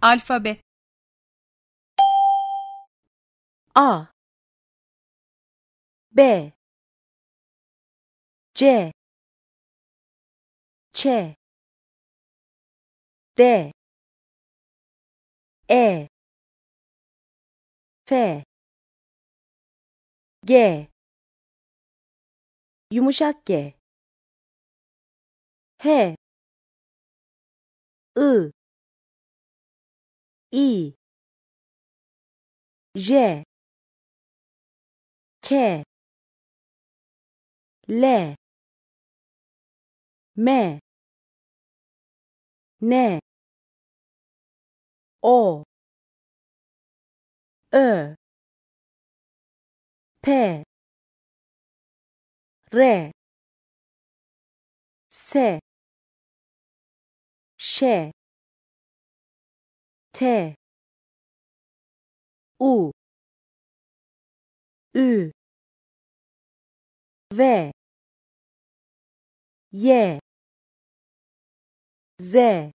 Alfabe. A, B, C, Ç, D, E, F, G, yumuşak G, H, I, I, J, K, L, M, N, O, Ö, P, R, S, Ş, T, U, Ü, V, Y, Z,